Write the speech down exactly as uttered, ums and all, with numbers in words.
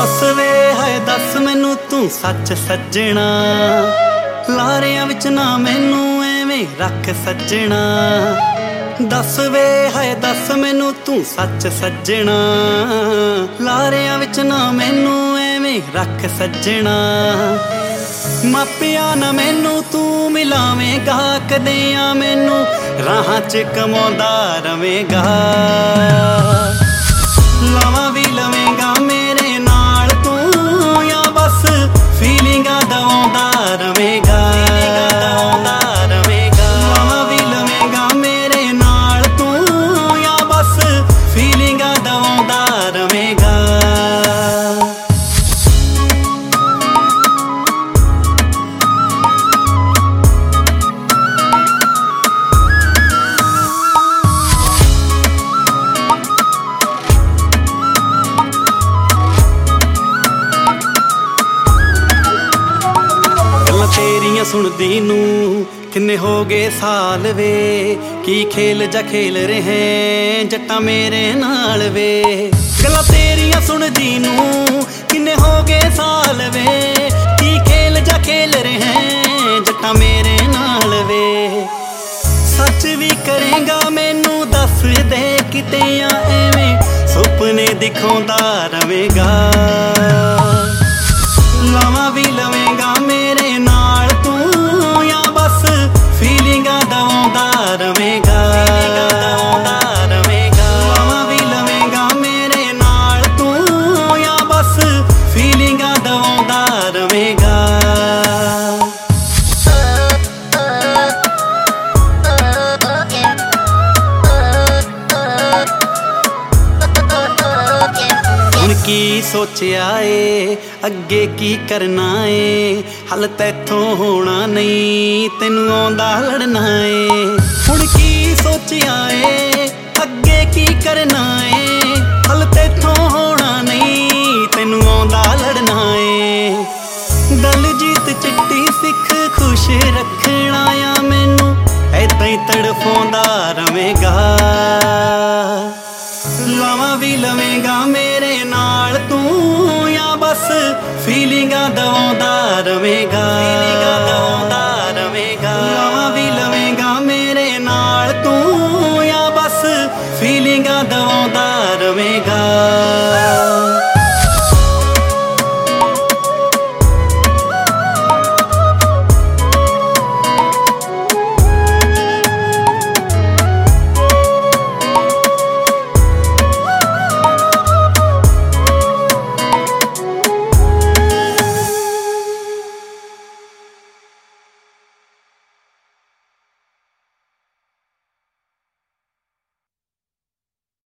दस वे हाय दस मैनू तू सच सज्जणा, लारियां विच ना मैनू एवें रख सज्जणा। दस वे हाय दस मैनू तू सच सज्जणा, लारियां विच ना मैनू एवें रख सज्जणा। मापिया ना मैनू तू मिलावेगा, कदेयां मैनू राहां च कमाउंदा रवेगा। लावां भी लवेगा मेरे नाल तू, या बस फीलिंगां दवाउंदा रवेगा। लावां भी लवेगा मेरे नाल तू, या बस फीलिंगां दवाउंदा रवेगा। तेरियां सुनदी नू किन्ने हो गए साल वे, की खेल जा खेल रहे जट्टा मेरे नाल वे। गल्लां तेरियां सुनदी नू किन्ने हो गए साल वे, की खेल जा खेल रहे जट्टा मेरे नाल वे। सच भी करेगा मैनू दस दे किते या एवें सुपने दिखाउंदा रवेगा। लावां भी लवेगा मेरे नाल तू, या बस फीलिंगां दवाउंदा रवेगा। लावां भी लवेगा मेरे नाल तू, या बस फीलिंगां दवाउंदा रवेगा। की सोचिया ए अगे की करना ए, हल तैथों होना नहीं तेनू आउंदा लड़ना ए। हुण की सोचिया ए अगे की करना ए, हल तैथों होना नहीं तेनू आउंदा लड़ना ए। दलजीत चिट्टी सिख खुश रखना या मैनू ऐदां ही तड़फाउंदा रवेगा। लावां भी लवेगा मेरे नाल तू, या बस फीलिंगां दवाउंदा रवेगा। लावां भी लवेगा मेरे नाल तू, या बस फीलिंगां दवा